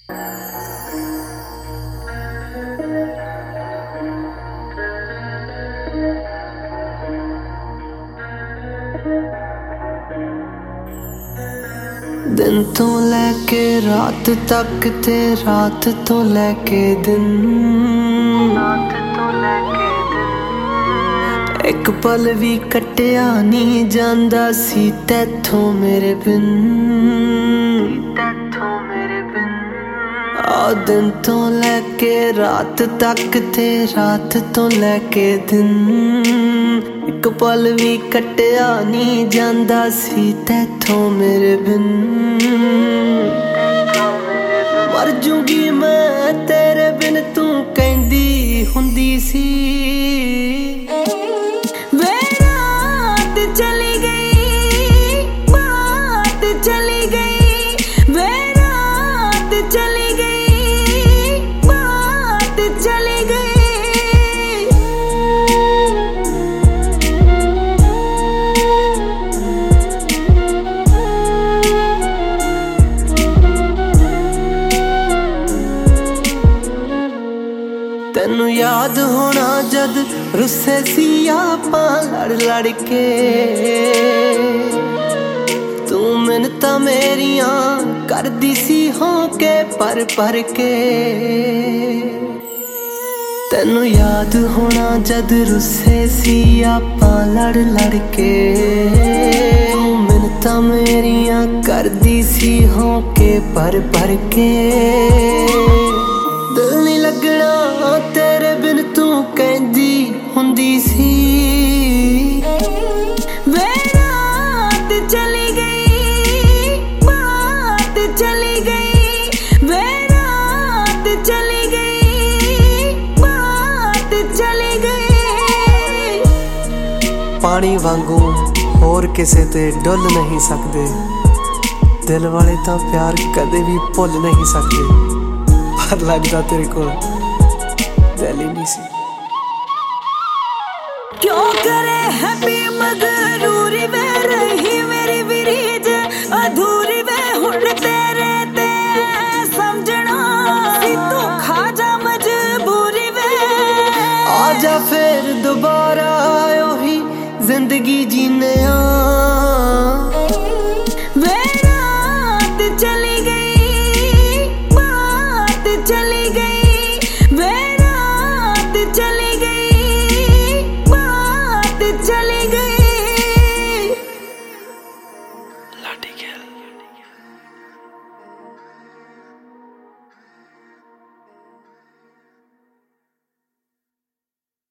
दिन तो लेके रात तक ते रात तो लेके दिन, एक पल भी कटिया नहीं जांदा सी तैथों मेरे बिन। आ दिन तो लेके रात तक ते रात तो लेके दिन, एक पल भी कटिया नहीं जांदा सी तैथों मेरे बिन। मर जूंगी मैं तेरे बिन तू कहंदी हुंदी सी। वे रात चली गई, बात चली गई, वे रात चली गई, बात चली गई। तेनू याद होना जद रुस्से सी आपां लड़ लड़ के, तू मिन्नतां मेरियां करदी सी होके पर पर के। तेनू याद होना जद रुस्से सी आपां लड़ लड़ के, तू मिन्नतां मेरियां करदी सी होके पर पर के। दिल नहीं लगना तेरे बिन तू कहंदी हुंदी सी। वे रात चली गई, बात चली गई, वे रात चली गई, बात चली गई। पानी वांगू होर किसे ते डुल नहीं सकदे, दिल वाले तां प्यार कदे भी भुल नहीं सकदे। पर लगदा तेरे कोल दिल ही नहीं सी। क्यों करे हैप्पी मगरूरी वे रही मेरी विरीज अधूरी वे हुण तेरे ते समझना सी तू खा जा मजबूरी वे। आजा फिर दोबारा ओही जिंदगी जीने आ। वे रात चली गई।